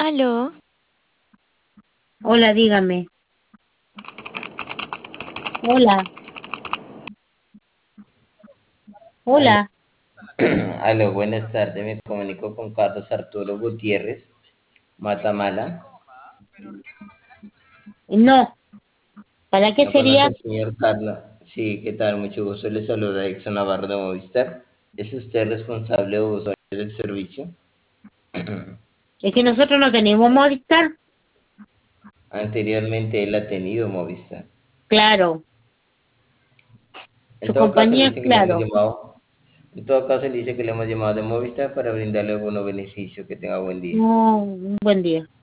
Aló, Hola, dígame. Hola, Aló, hola. aló, buenas tardes. Me comunico con Carlos Arturo Gutiérrez, Matamala. No, ¿para qué ¿No conoce sería? al señor Carlos? Sí, ¿qué tal? Mucho gusto. Le saluda Exxon Navarro de Movistar. ¿Es usted responsable o usuario del servicio? Es que nosotros no tenemos Movistar. Anteriormente él ha tenido Movistar. Claro, En su todo caso, le compañía, dice que le hemos claro. llamado. En todo caso, le dice que le hemos llamado de Movistar para brindarle algunos beneficios. Que tenga buen día. No, un buen día.